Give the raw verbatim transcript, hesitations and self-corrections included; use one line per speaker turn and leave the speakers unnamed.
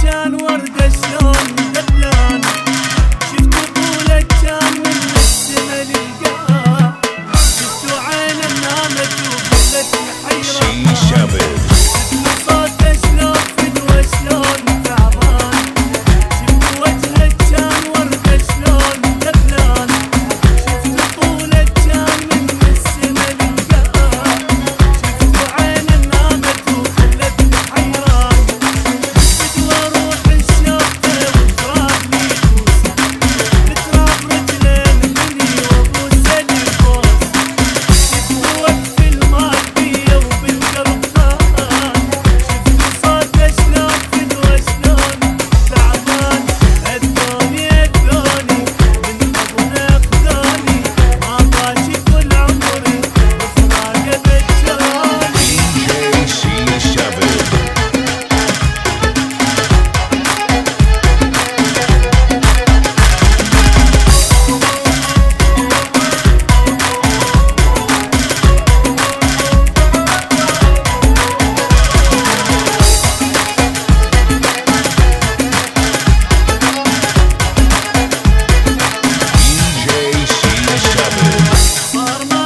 كان وردة شلون دبلان، شفت طولك كان من السما للقاع، شفت عينه نامت وخلتني حيران، شفت صوته شلون فدوة شلون تعبان، شفت وجهك كان وردة شلون دبلان، شفت طولك كان من السما للقاع، شفت عينه نامت وخلتني حيران، فدوة روح الشوفته وترابني بوسه، بتراب رجلين مني وابوسه للبوس، شفت وقف المال بيه وبالقلب خان، شفت صوته شلون فدوة شلون تعبان، هدوني هدوني من حضنه خذوني، ما طاشي كل عمري بفراقه بجاني. صار